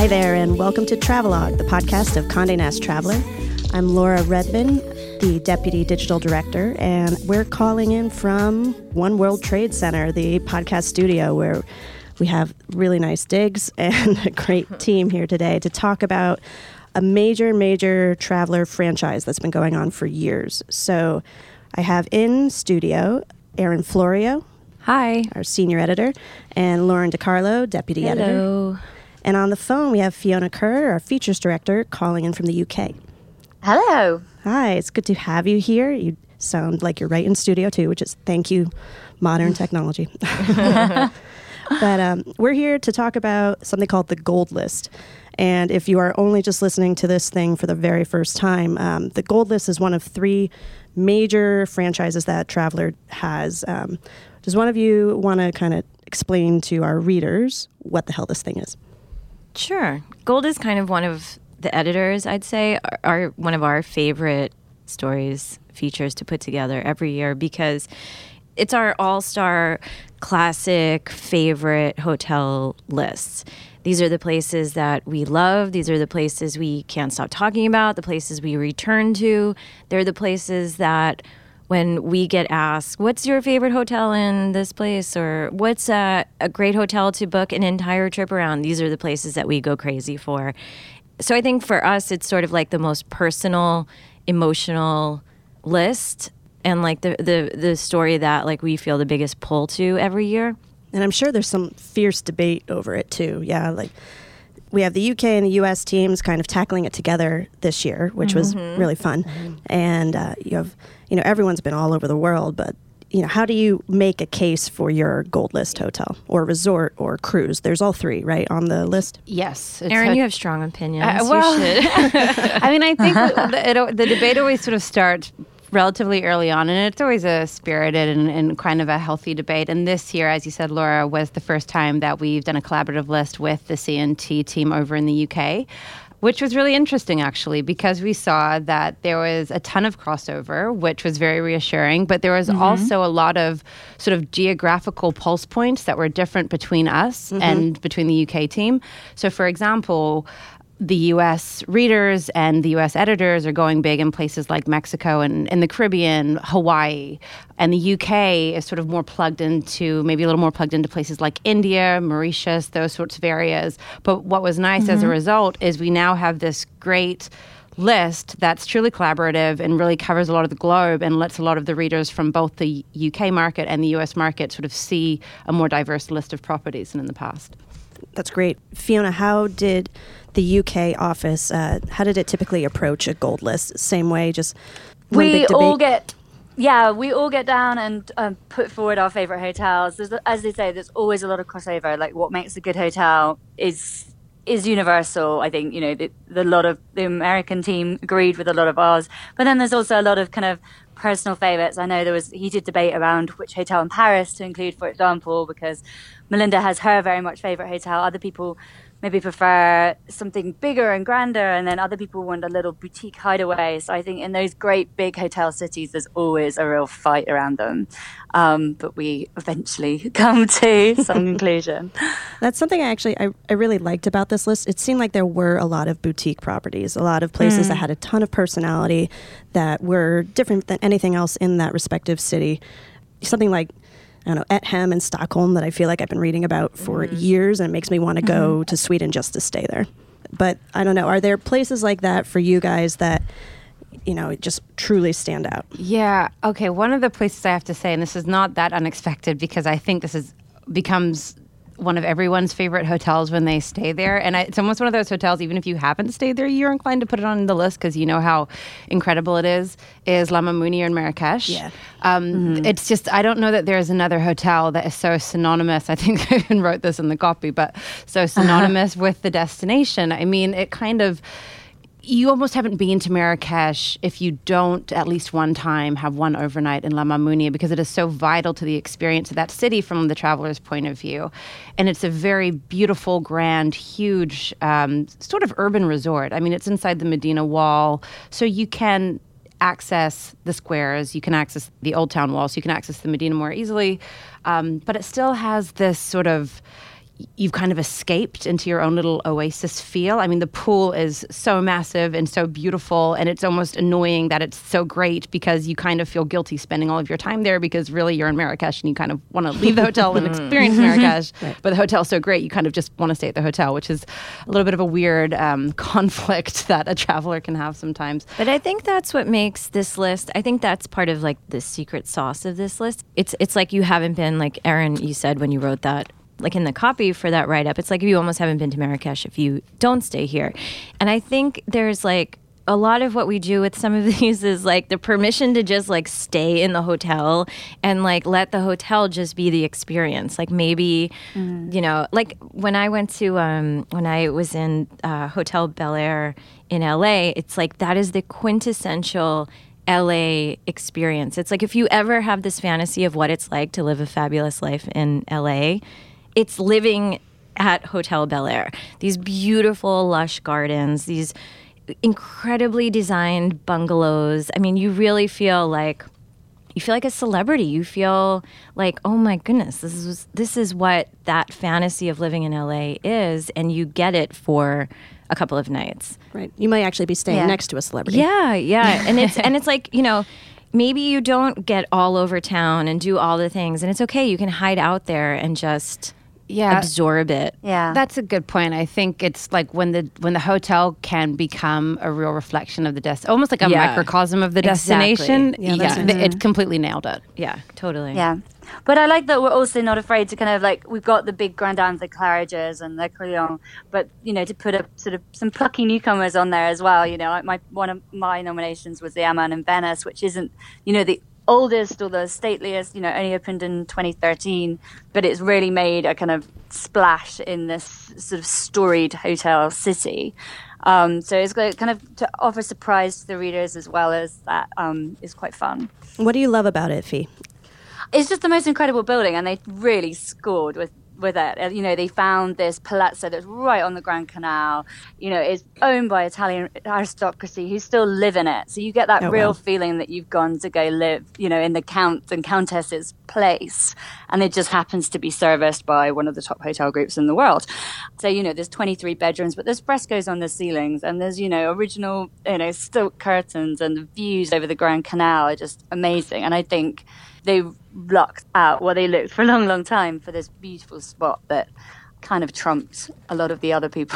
Hi there, and welcome to Travelog, the podcast of Condé Nast Traveler. I'm Laura Redman, the Deputy Digital Director, and we're calling in from One World Trade Center, the podcast studio, where we have really nice digs and a great team here today to talk about a major traveler franchise that's been going on for years. So I have in studio Erin Florio. Hi. Our senior editor, and Lauren DiCarlo, deputy editor. Hello. And on the phone, we have Fiona Kerr, our features director, calling in from the UK. Hello. Hi, it's good to have you here. You sound like you're right in studio, too, which is thank you, modern technology. But we're here to talk about something called the Gold List. And if you are only just listening to this thing for the very first time, the Gold List is one of three major franchises that Traveler has. Does one of you want to kind of explain to our readers what the hell this thing is? Sure. Gold is kind of one of the editors, I'd say, are one of our favorite stories, features to put together every year because it's our all-star classic favorite hotel lists. These are the places that we love. These are the places we can't stop talking about, the places we return to. They're the places that when we get asked, what's your favorite hotel in this place? Or what's a great hotel to book an entire trip around? These are the places that we go crazy for. So I think for us, it's sort of like the most personal, emotional list and like the story that like we feel the biggest pull to every year. And I'm sure there's some fierce debate over it too. Yeah, like we have the UK and the US teams kind of tackling it together this year, which was really fun. And you have, everyone's been all over the world, but how do you make a case for your Gold List hotel or resort or cruise? There's all three, right, on the list? Yes. Erin, you have strong opinions. Well, you should. I mean, I think the debate always sort of starts relatively early on, and it's always a spirited and kind of a healthy debate. And this year, as you said, Laura, was the first time that we've done a collaborative list with the C&T team over in the UK, which was really interesting, actually, because we saw that there was a ton of crossover, which was very reassuring, but there was also a lot of sort of geographical pulse points that were different between us and between the UK team. So, for example, the U.S. readers and the U.S. editors are going big in places like Mexico and in the Caribbean, Hawaii. And the U.K. is sort of maybe a little more plugged into places like India, Mauritius, those sorts of areas. But what was nice as a result is we now have this great list that's truly collaborative and really covers a lot of the globe and lets a lot of the readers from both the UK market and the US market sort of see a more diverse list of properties than in the past. That's great. Fiona, how did the UK office, how did it typically approach a Gold List? Same way, just one big debate? We all get down and put forward our favorite hotels. As they say, there's always a lot of crossover. Like what makes a good hotel is universal. I think, the lot of the American team agreed with a lot of ours. But then there's also a lot of kind of personal favorites. I know there was heated debate around which hotel in Paris to include, for example, because Melinda has her very much favorite hotel. Other people maybe prefer something bigger and grander, and then other people want a little boutique hideaway. So I think in those great big hotel cities, there's always a real fight around them. But we eventually come to some conclusion. That's something I really liked about this list. It seemed like there were a lot of boutique properties, a lot of places that had a ton of personality that were different than anything else in that respective city. Something like, I don't know, Ethem in Stockholm that I feel like I've been reading about for years, and it makes me want to go to Sweden just to stay there. But I don't know, are there places like that for you guys that, just truly stand out? Yeah. Okay. One of the places I have to say, and this is not that unexpected because I think this becomes one of everyone's favorite hotels when they stay there. And it's almost one of those hotels, even if you haven't stayed there, you're inclined to put it on the list because you know how incredible it is La Mamounia in Marrakesh. Yeah. It's just, I don't know that there's another hotel that is so synonymous. I think I even wrote this in the copy, but so synonymous with the destination. I mean, it kind of, you almost haven't been to Marrakesh if you don't at least one time have one overnight in La Mamounia, because it is so vital to the experience of that city from the traveler's point of view. And it's a very beautiful, grand, huge sort of urban resort. I mean, it's inside the Medina Wall, so you can access the squares, you can access the Old Town Wall, so you can access the Medina more easily. But it still has this sort of you've kind of escaped into your own little oasis feel. I mean, the pool is so massive and so beautiful, and it's almost annoying that it's so great because you kind of feel guilty spending all of your time there because really you're in Marrakesh and you kind of want to leave the hotel and experience Marrakesh. Right. But the hotel's so great, you kind of just want to stay at the hotel, which is a little bit of a weird conflict that a traveler can have sometimes. But I think that's what makes this list, I think that's part of like the secret sauce of this list. It's like you haven't been, like Erin, you said when you wrote that, like in the copy for that write-up, it's like you almost haven't been to Marrakesh if you don't stay here. And I think there's like a lot of what we do with some of these is like the permission to just like stay in the hotel and like let the hotel just be the experience. Like maybe, you know, like when I went to, when I was in Hotel Bel Air in LA, it's like that is the quintessential LA experience. It's like if you ever have this fantasy of what it's like to live a fabulous life in LA, it's living at Hotel Bel Air. These beautiful, lush gardens, these incredibly designed bungalows. I mean, you really feel like a celebrity. You feel like, oh my goodness, this is what that fantasy of living in LA is, and you get it for a couple of nights. Right. You might actually be staying next to a celebrity. Yeah. And it's like, you know, maybe you don't get all over town and do all the things, and it's okay. You can hide out there and just absorb it. Yeah, that's a good point. I think it's like when the hotel can become a real reflection of the almost like a microcosm of the destination. It completely nailed it. Yeah, totally. Yeah. But I like that we're also not afraid to kind of like, we've got the big Grand Dames, the Claridges and the Crillon, but, you know, to put up sort of some plucky newcomers on there as well. You know, one of my nominations was the Aman in Venice, which isn't, you know, the oldest or the stateliest, you know, only opened in 2013, but it's really made a kind of splash in this sort of storied hotel city. So it's kind of to offer surprise to the readers as well as that is quite fun. What do you love about it, Fee? It's just the most incredible building, and they really scored with it. You know, they found this palazzo that's right on the Grand Canal. You know, it's owned by Italian aristocracy who still live in it. So you get that real feeling that you've gone to go live, you know, in the Count and Countess's place. And it just happens to be serviced by one of the top hotel groups in the world. So, you know, there's 23 bedrooms, but there's frescoes on the ceilings, and there's, you know, original, you know, silk curtains, and the views over the Grand Canal are just amazing. And I think they lucked out, they looked for a long, long time for this beautiful spot that kind of trumped a lot of the other people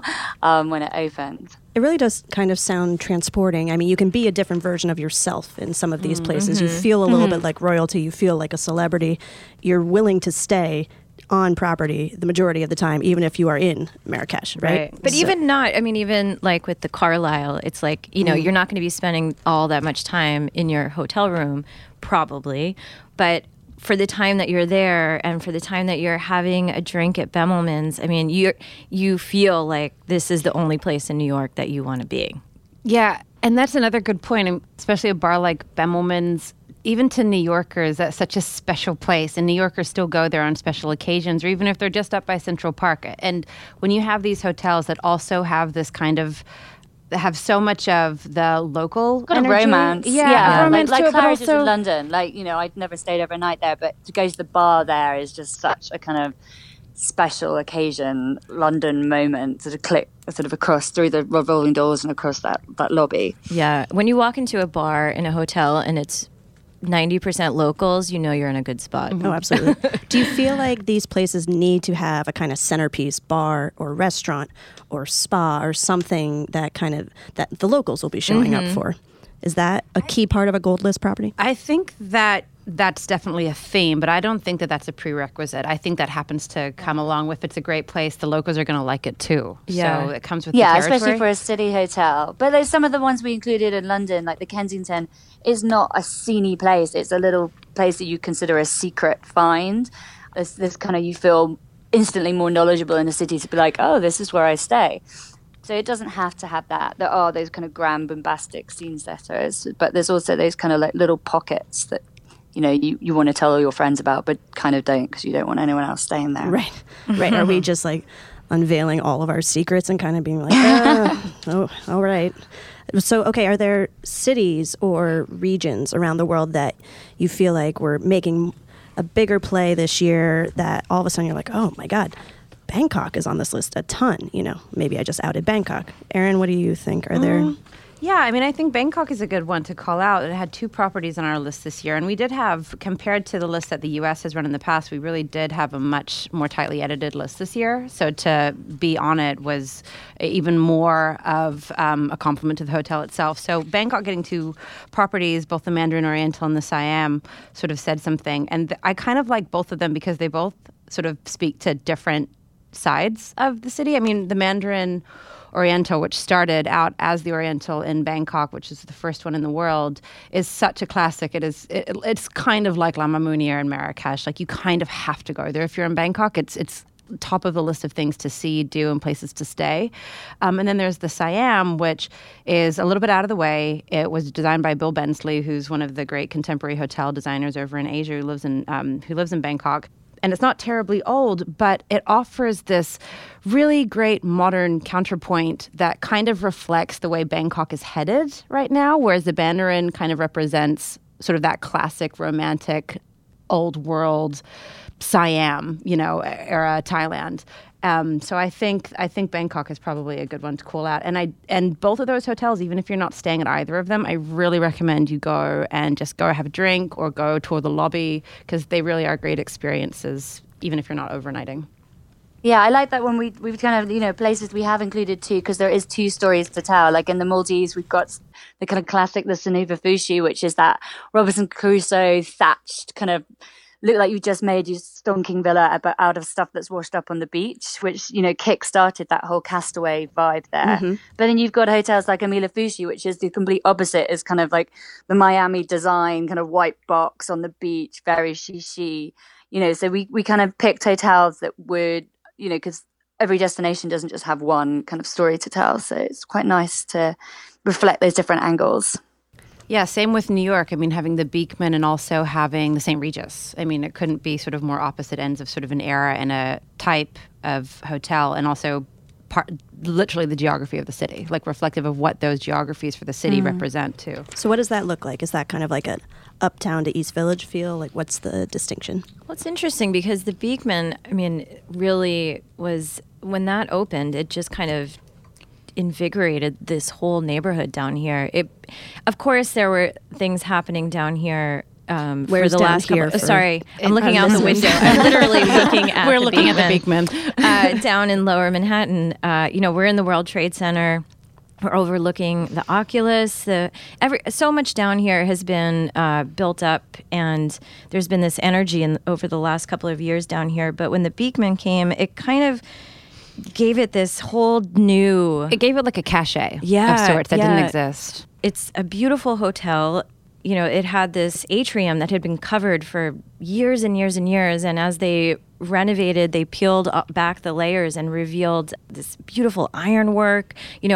when it opened. It really does kind of sound transporting. I mean, you can be a different version of yourself in some of these places. You feel a little bit like royalty. You feel like a celebrity. You're willing to stay on property the majority of the time, even if you are in Marrakesh, right? But even not, I mean, even like with the Carlisle, it's like, you know, you're not going to be spending all that much time in your hotel room, probably, but for the time that you're there and for the time that you're having a drink at Bemelman's, I mean, you feel like this is the only place in New York that you want to be. Yeah, and that's another good point, especially a bar like Bemelman's. Even to New Yorkers, that's such a special place, and New Yorkers still go there on special occasions, or even if they're just up by Central Park. And when you have these hotels that also have this kind of, that have so much of the local got energy. A romance, romance like to it, but Claridge's also in London. Like, you know, I'd never stayed overnight there, but to go to the bar there is just such a kind of special occasion, London moment, sort of click sort of across through the revolving doors and across that lobby. Yeah, when you walk into a bar in a hotel and it's 90% locals, you know you're in a good spot. Oh, absolutely. Do you feel like these places need to have a kind of centerpiece bar or restaurant or spa or something that that the locals will be showing up for? Is that a key part of a Gold List property? I think that that's definitely a theme, but I don't think that that's a prerequisite. I think that happens to come along with, it's a great place, the locals are going to like it too. Yeah. So it comes with the territory. Especially for a city hotel. But there's some of the ones we included in London, like the Kensington, is not a sceney place. It's a little place that you consider a secret find. This kind of, you feel instantly more knowledgeable in the city to be like, oh, this is where I stay. So it doesn't have to have that. There are those kind of grand, bombastic scene setters, but there's also those kind of like little pockets that, you know, you want to tell all your friends about, but kind of don't because you don't want anyone else staying there. Right. Are we just like unveiling all of our secrets and kind of being like, oh, all right. So, okay, are there cities or regions around the world that you feel like we're making a bigger play this year that all of a sudden you're like, oh my God, Bangkok is on this list a ton. Maybe I just outed Bangkok. Erin, what do you think? Are there... Yeah, I mean, I think Bangkok is a good one to call out. It had 2 properties on our list this year. And we did have, compared to the list that the U.S. has run in the past, we really did have a much more tightly edited list this year. So to be on it was even more of a compliment to the hotel itself. So Bangkok getting 2 properties, both the Mandarin Oriental and the Siam, sort of said something. And I kind of like both of them because they both sort of speak to different sides of the city. I mean, the Mandarin Oriental, which started out as the Oriental in Bangkok, which is the first one in the world, is such a classic. It's kind of like Lama Munir in Marrakesh. Like, you kind of have to go there if you're in Bangkok. It's top of the list of things to see, do, and places to stay. And then there's the Siam, which is a little bit out of the way. It was designed by Bill Bensley, who's one of the great contemporary hotel designers over in Asia, who lives in Bangkok. And it's not terribly old, but it offers this really great modern counterpoint that kind of reflects the way Bangkok is headed right now, whereas the Mandarin kind of represents sort of that classic romantic old world Siam, era Thailand. So I think Bangkok is probably a good one to call out. And both of those hotels, even if you're not staying at either of them, I really recommend you go and just go have a drink or go tour the lobby, because they really are great experiences, even if you're not overnighting. Yeah, I like that when we've kind of, places we have included too, because there is 2 stories to tell. Like in the Maldives, we've got the kind of classic, the Sunuva Fushi, which is that Robinson Crusoe thatched kind of, look like you just made your stonking villa out of stuff that's washed up on the beach, which, kick-started that whole Castaway vibe there. Mm-hmm. But then you've got hotels like Amila Fushi, which is the complete opposite, is kind of like the Miami design, kind of white box on the beach, very shishi. So we kind of picked hotels that would, because every destination doesn't just have one kind of story to tell. So it's quite nice to reflect those different angles. Yeah, same with New York. I mean, having the Beekman and also having the St. Regis. I mean, it couldn't be sort of more opposite ends of sort of an era and a type of hotel, and also literally the geography of the city, like reflective of what those geographies for the city represent too. So what does that look like? Is that kind of like an uptown to East Village feel? Like, what's the distinction? Well, it's interesting because the Beekman, I mean, really was, when that opened, it just kind of invigorated this whole neighborhood down here. Of course, there were things happening down here for the last couple. Sorry, I'm looking out the window. I'm literally looking at. We're looking at the Beekman down in Lower Manhattan. We're in the World Trade Center. We're overlooking the Oculus. So much down here has been built up, and there's been this energy over the last couple of years down here. But when the Beekman came, it kind of gave it this whole new... It gave it like a cachet of sorts that didn't exist. It's a beautiful hotel. It had this atrium that had been covered for years and years and years. And as they renovated, they peeled back the layers and revealed this beautiful ironwork,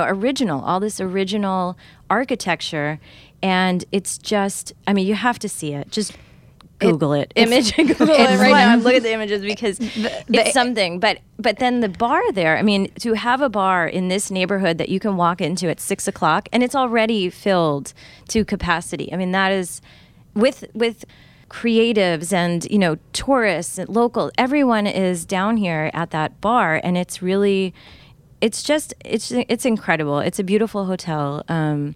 all this original architecture. And it's just, I mean, you have to see it. Just Google it. Google it right now. I'm looking at the images because it's something. But then the bar there, I mean, to have a bar in this neighborhood that you can walk into at 6 o'clock and it's already filled to capacity. I mean, that is with creatives and, tourists and local. Everyone is down here at that bar, and it's really, it's incredible. It's a beautiful hotel.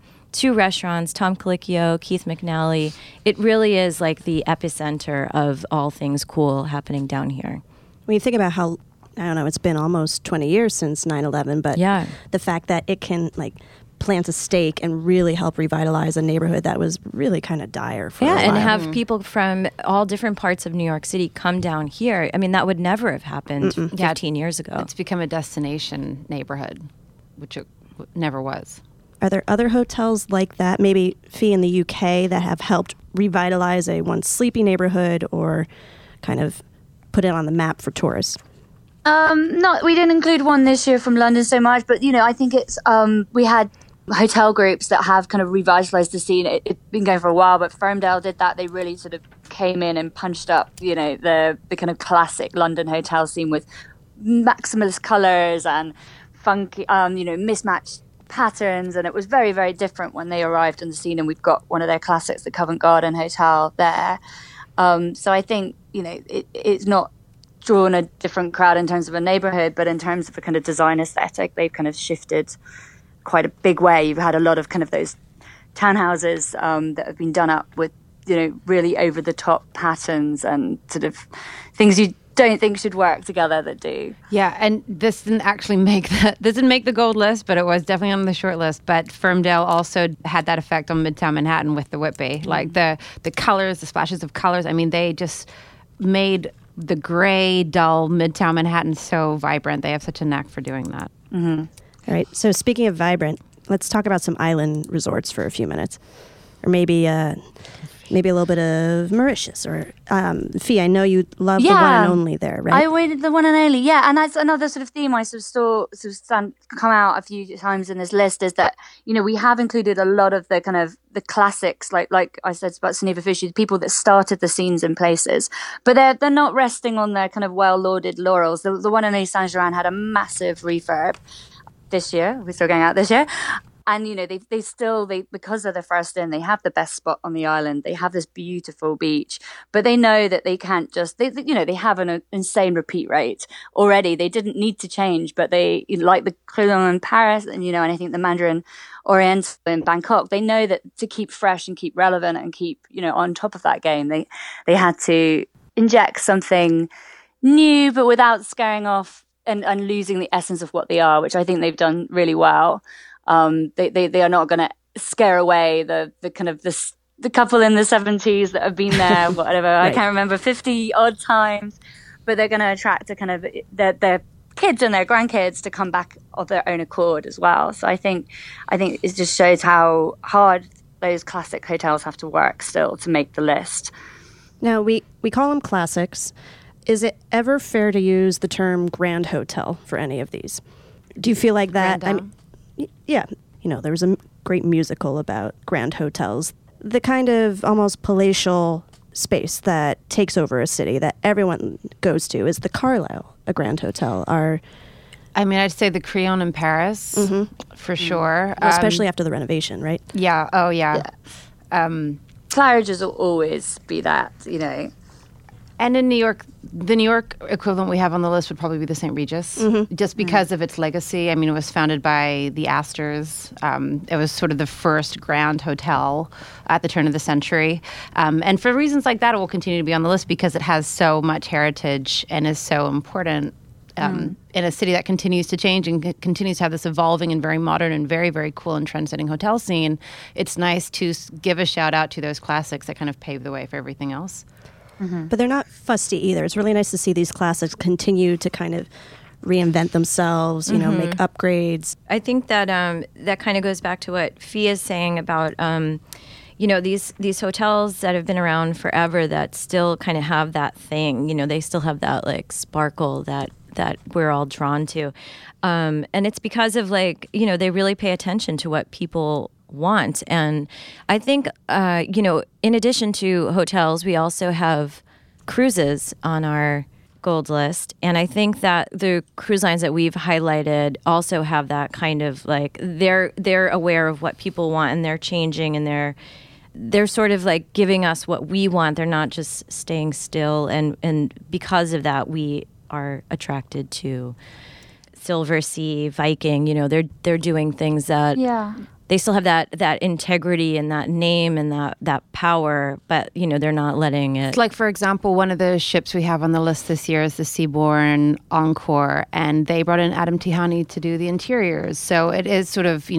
2 restaurants, Tom Colicchio, Keith McNally. It really is like the epicenter of all things cool happening down here. When you think about how, I don't know, it's been almost 20 years since 9/11, but the fact that it can plant a stake and really help revitalize a neighborhood that was really kind of dire for a while. And have people from all different parts of New York City come down here. I mean, that would never have happened 15 years ago. It's become a destination neighborhood, which it never was. Are there other hotels like that, maybe Fee in the UK, that have helped revitalize a once sleepy neighborhood or kind of put it on the map for tourists? We didn't include one this year from London so much, but I think it's we had hotel groups that have kind of revitalized the scene. It's been going for a while, but Ferndale did that. They really sort of came in and punched up, the kind of classic London hotel scene with maximalist colors and funky, mismatched patterns, and it was very, very different when they arrived on the scene. And we've got one of their classics, the Covent Garden Hotel there. So I think it's not drawn a different crowd in terms of a neighborhood, but in terms of a kind of design aesthetic, they've kind of shifted quite a big way. You've had a lot of kind of those townhouses that have been done up with, really over the top patterns and sort of things you don't think should work together that do. Yeah, and this didn't actually make the gold list, but it was definitely on the short list. But Ferndale also had that effect on Midtown Manhattan with the Whitby. Like the colors, the splashes of colors. I mean, they just made the gray, dull Midtown Manhattan so vibrant. They have such a knack for doing that. Mm-hmm. All right, so speaking of vibrant, let's talk about some island resorts for a few minutes. Or maybe a little bit of Mauritius or Fee. I know you love the one and only there, right? I waited the one and only, yeah. And that's another sort of theme I sort of come out a few times in this list is that we have included a lot of the kind of the classics, like I said about Soneva Fisher, the people that started the scenes in places, but they're not resting on their kind of well lauded laurels. The one and only Saint Germain had a massive refurb this year. We're still going out this year. And, they still, because they're the first in, they have the best spot on the island. They have this beautiful beach, but they know that they can't just, they have an insane repeat rate already. They didn't need to change, but they, like the Crillon in Paris and, and I think the Mandarin Oriental in Bangkok, they know that to keep fresh and keep relevant and keep, on top of that game, they had to inject something new, but without scaring off and losing the essence of what they are, which I think they've done really well. They are not going to scare away the kind of the couple in the 70s that have been there, whatever, right. I can't remember, 50 odd times, but they're going to attract a kind of their kids and their grandkids to come back of their own accord as well. So I think it just shows how hard those classic hotels have to work still to make the list. Now, we call them classics. Is it ever fair to use the term Grand Hotel for any of these? Do you feel like that? Yeah, there was a great musical about grand hotels. The kind of almost palatial space that takes over a city that everyone goes to. Is the Carlyle a grand hotel? I'd say the Crillon in Paris, for sure. Well, especially after the renovation, right? Yeah, oh yeah. Claridge's will always be that, And in New York, the New York equivalent we have on the list would probably be the St. Regis, just because of its legacy. I mean, it was founded by the Astors. It was sort of the first grand hotel at the turn of the century. And for reasons like that, it will continue to be on the list because it has so much heritage and is so important in a city that continues to change and continues to have this evolving and very modern and very, very cool and trend-setting hotel scene. It's nice to give a shout out to those classics that kind of pave the way for everything else. Mm-hmm. But they're not fusty either. It's really nice to see these classics continue to kind of reinvent themselves, make upgrades. I think that that kind of goes back to what Fee is saying about, these hotels that have been around forever that still kind of have that thing. They still have that like sparkle that we're all drawn to. And it's because of they really pay attention to what people want. And I think, in addition to hotels, we also have cruises on our gold list. And I think that the cruise lines that we've highlighted also have that kind of they're aware of what people want and they're changing and they're sort of like giving us what we want. They're not just staying still. And because of that, we are attracted to Silver Sea, Viking. They're doing things that... Yeah. They still have that integrity and that name and that power, but, they're not letting it... Like, for example, one of the ships we have on the list this year is the Seabourn Encore, and they brought in Adam Tihani to do the interiors. So it is sort of,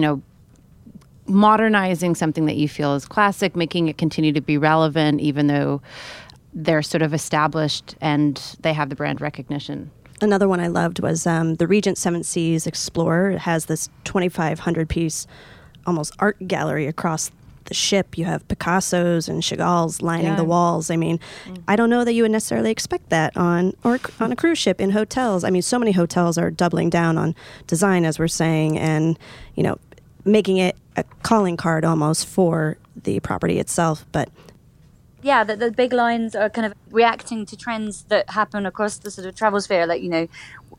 modernizing something that you feel is classic, making it continue to be relevant, even though they're sort of established and they have the brand recognition. Another one I loved was the Regent Seven Seas Explorer. It has this 2,500-piece almost art gallery across the ship. You have Picassos and Chagalls lining the walls. I mean, I don't know that you would necessarily expect that on a cruise ship in hotels. I mean, so many hotels are doubling down on design, as we're saying, and, making it a calling card almost for the property itself. But yeah, the big lines are kind of reacting to trends that happen across the sort of travel sphere.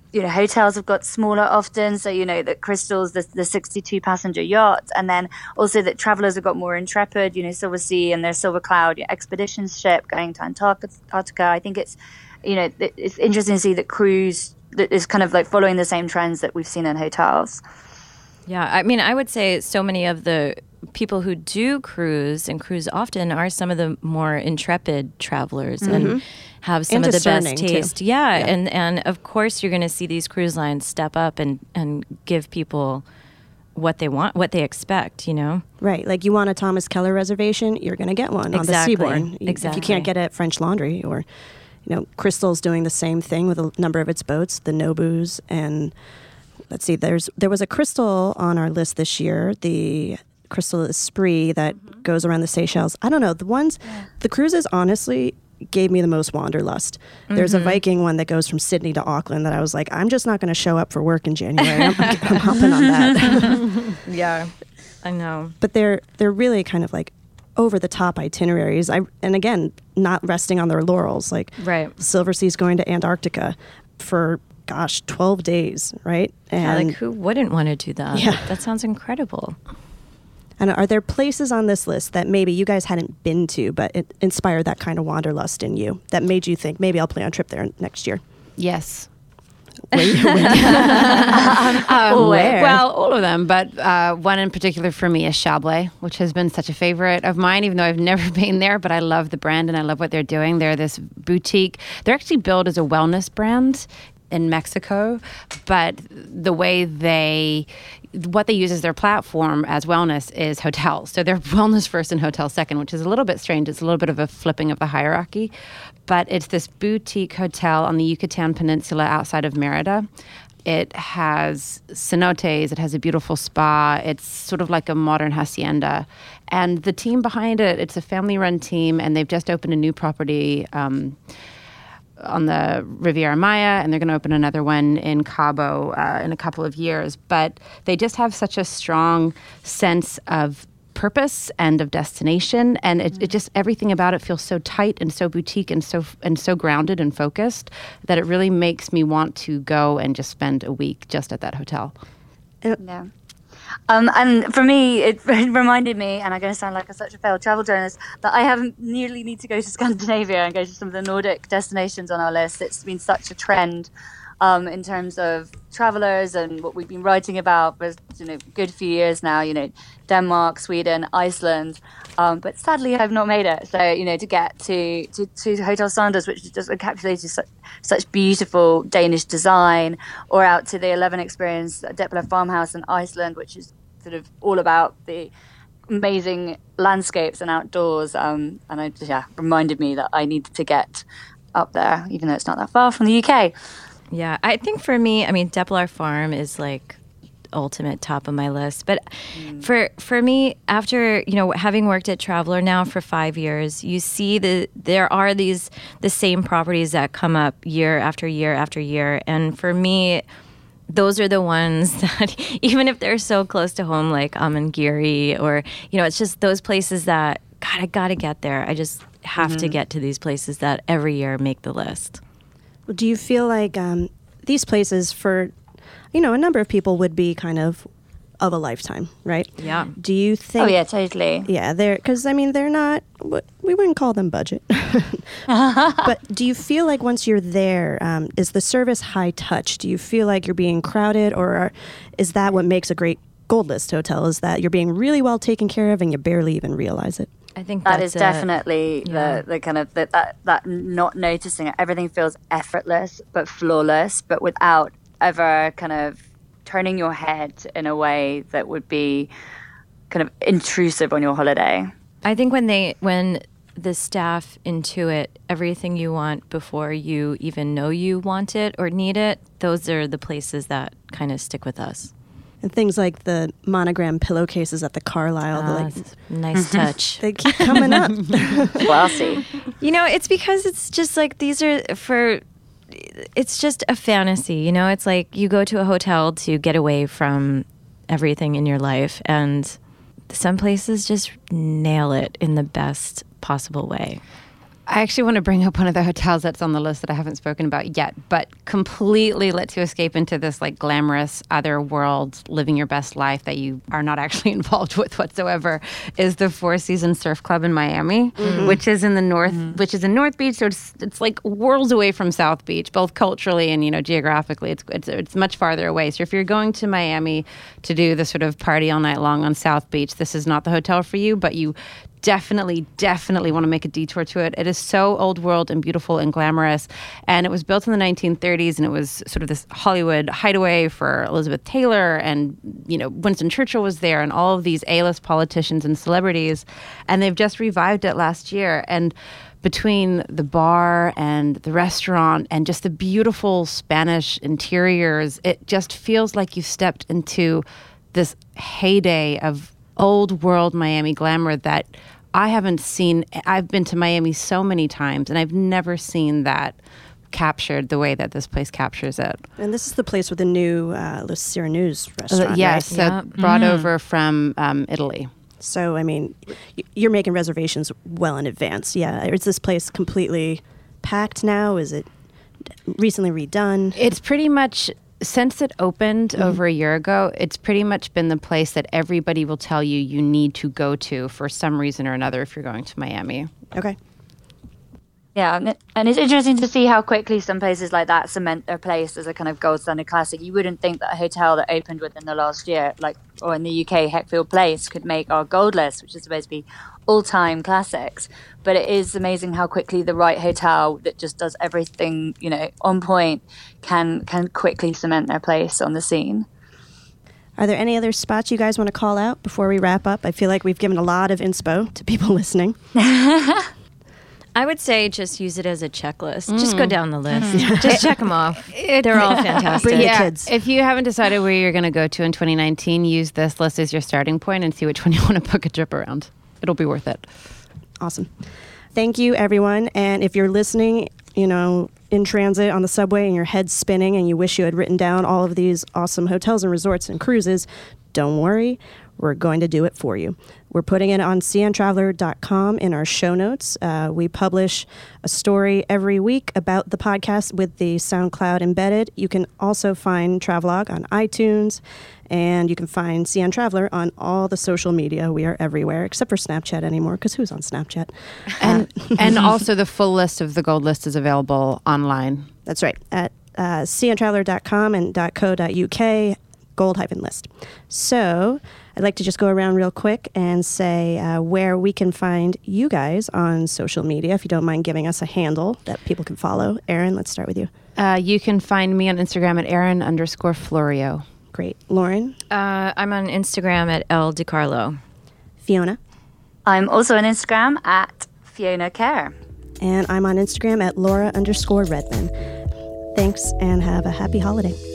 hotels have got smaller often. So, that Crystal's the 62 passenger yacht. And then also that travelers have got more intrepid, Silver Sea and their Silver Cloud expedition ship going to Antarctica. I think it's, it's interesting to see that cruise that is kind of like following the same trends that we've seen in hotels. Yeah, I mean, I would say so many of the people who do cruise and cruise often are some of the more intrepid travelers and have some of the best taste. Too. Yeah, and of course you're going to see these cruise lines step up and give people what they want, what they expect, Right. Like you want a Thomas Keller reservation, you're going to get one on the Seabourn. If you can't get it at French Laundry or, Crystal's doing the same thing with a number of its boats, the Nobus. And let's see, there was a Crystal on our list this year, the Crystal Esprit that goes around the Seychelles. I don't know. The cruises honestly gave me the most wanderlust. There's a Viking one that goes from Sydney to Auckland that I was like, I'm just not going to show up for work in January. I'm hopping on that. Yeah, I know. But they're really kind of like over the top itineraries. And again, not resting on their laurels. Like Silver Sea's going to Antarctica for 12 days, right? And like who wouldn't want to do that? Yeah. That sounds incredible. And are there places on this list that maybe you guys hadn't been to, but it inspired that kind of wanderlust in you that made you think, maybe I'll plan a trip there next year? Yes. Where? Well, all of them, but one in particular for me is Chablais, which has been such a favorite of mine, even though I've never been there, but I love the brand and I love what they're doing. They're this boutique. They're actually billed as a wellness brand in Mexico, but the way what they use as their platform as wellness is hotels. So they're wellness first and hotel second, which is a little bit strange. It's a little bit of a flipping of the hierarchy, but it's this boutique hotel on the Yucatan Peninsula outside of Merida. It has cenotes, it has a beautiful spa, it's sort of like a modern hacienda. And the team behind it, it's a family-run team, and they've just opened a new property on the Riviera Maya, and they're going to open another one in Cabo in a couple of years. But they just have such a strong sense of purpose and of destination, and it just everything about it feels so tight and so boutique and so grounded and focused that it really makes me want to go and just spend a week just at that hotel. Yeah. And for me, it reminded me, and I'm going to sound like such a failed travel journalist, that I nearly need to go to Scandinavia and go to some of the Nordic destinations on our list. It's been such a trend in terms of travelers and what we've been writing about for good few years now. Denmark, Sweden, Iceland, but sadly I've not made it. So to get to Hotel Sanders, which just encapsulates such beautiful Danish design, or out to the 11 Experience Deppler Farmhouse in Iceland, which is sort of all about the amazing landscapes and outdoors. And it reminded me that I needed to get up there, even though it's not that far from the UK. Yeah, I think for me, Deppler Farm is like ultimate top of my list. But for me, after having worked at Traveler now for 5 years, you see there are the same properties that come up year after year after year, and for me, those are the ones that even if they're so close to home, like Amangiri, or it's just those places that God, I gotta get there. I just have to get to these places that every year make the list. Do you feel like these places for, a number of people would be kind of a lifetime, right? Yeah. Do you think... Oh, yeah, totally. Yeah, because, they're not... We wouldn't call them budget. But do you feel like once you're there, is the service high touch? Do you feel like you're being crowded, or is that what makes a great Gold List hotel, is that you're being really well taken care of and you barely even realize it? I think that is definitely the kind of that not noticing it. Everything feels effortless but flawless, but without ever kind of turning your head in a way that would be kind of intrusive on your holiday. I think when the staff intuit everything you want before you even know you want it or need it, those are the places that kind of stick with us. And things like the monogram pillowcases at the Carlisle. Nice touch. They keep coming up. Classy. It's because it's just like it's just a fantasy. It's like you go to a hotel to get away from everything in your life, and some places just nail it in the best possible way. I actually want to bring up one of the hotels that's on the list that I haven't spoken about yet, but completely lets you escape into this like glamorous other world, living your best life that you are not actually involved with whatsoever, is the Four Seasons Surf Club in Miami, which is in the north, which is in North Beach. So it's like worlds away from South Beach, both culturally and, you know, geographically. It's much farther away. So if you're going to Miami to do the sort of party all night long on South Beach, this is not the hotel for you, but you definitely want to make a detour to it. It is so old world and beautiful and glamorous. And it was built in the 1930s, and it was sort of this Hollywood hideaway for Elizabeth Taylor, and, you know, Winston Churchill was there, and all of these A-list politicians and celebrities. And they've just revived it last year. And between the bar and the restaurant and just the beautiful Spanish interiors, it just feels like you stepped into this heyday of old world Miami glamour that I haven't seen. I've been to Miami so many times, and I've never seen that captured the way that this place captures it. And this is the place with the new Le Cyrenus restaurant, yes, right? Brought over from Italy. So, I mean, you're making reservations well in advance. Yeah. Is this place completely packed now? Is it recently redone? It's pretty much, since it opened over a year ago, it's pretty much been the place that everybody will tell you need to go to for some reason or another if you're going to Miami. Okay. Yeah, and it's interesting to see how quickly some places like that cement their place as a kind of gold standard classic. You wouldn't think that a hotel that opened within the last year, like, or in the UK, Heckfield Place, could make our gold list, which is supposed to be all-time classics. But it is amazing how quickly the right hotel that just does everything, you know, on point can quickly cement their place on the scene. Are there any other spots you guys want to call out before we wrap up? I feel like we've given a lot of inspo to people listening. I would say just use it as a checklist. Just go down the list. Just check them off. They're all fantastic. Bring the kids. If you haven't decided where you're going to go to in 2019, use this list as your starting point and see which one you want to book a trip around. It'll be worth it. Awesome. Thank you, everyone. And if you're listening, you know, in transit on the subway and your head's spinning and you wish you had written down all of these awesome hotels and resorts and cruises, don't worry. We're going to do it for you. We're putting it on cntraveler.com in our show notes. We publish a story every week about the podcast with the SoundCloud embedded. You can also find Travelog on iTunes, and you can find CN Traveler on all the social media. We are everywhere, except for Snapchat anymore, because who's on Snapchat? And also the full list of the gold list is available online. That's right, at cntraveler.com and .co.uk, gold-list. So I'd like to just go around real quick and say where we can find you guys on social media, if you don't mind giving us a handle that people can follow. Erin, let's start with you. You can find me on Instagram at Erin_Florio. Great. Lauren? I'm on Instagram at L DiCarlo. Fiona? I'm also on Instagram at Fiona Kerr. And I'm on Instagram at Laura_Redman. Thanks, and have a happy holiday.